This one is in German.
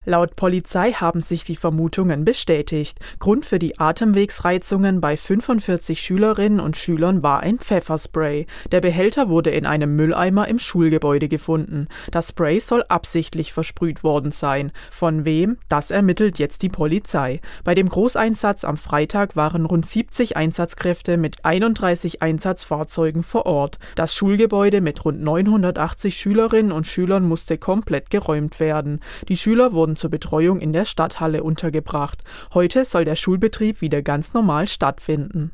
Laut Polizei haben sich die Vermutungen bestätigt. Grund für die Atemwegsreizungen bei 45 Schülerinnen und Schülern war ein Pfefferspray. Der Behälter wurde in einem Mülleimer im Schulgebäude gefunden. Das Spray soll absichtlich versprüht worden sein. Von wem? Das ermittelt jetzt die Polizei. Bei dem Großeinsatz am Freitag waren rund 70 Einsatzkräfte mit 31 Einsatzfahrzeugen vor Ort. Das Schulgebäude mit rund 980 Schülerinnen und Schülern musste komplett geräumt werden. Die Schüler wurden zur Betreuung in der Stadthalle untergebracht. Heute soll der Schulbetrieb wieder ganz normal stattfinden.